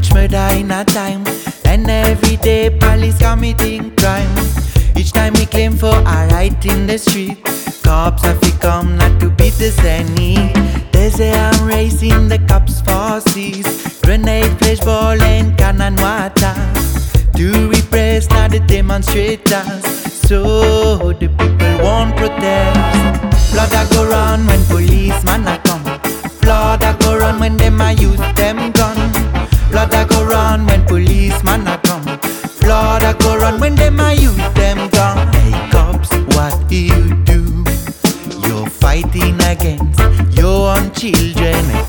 much murder in a time, and every day police committing crime. Each time we claim for our right in the street, cops have to come not to beat us any. They say I'm raising the cops' forces, grenade, flashball and cannon water, to repress now the demonstrators, so the people won't protest. Blood a go run when policemen a come, blood a go run when them a use them gun. Blood a go run when policemen a come, blood a go run when them a use them gun. Hey cops, what you do? You're fighting against your own children.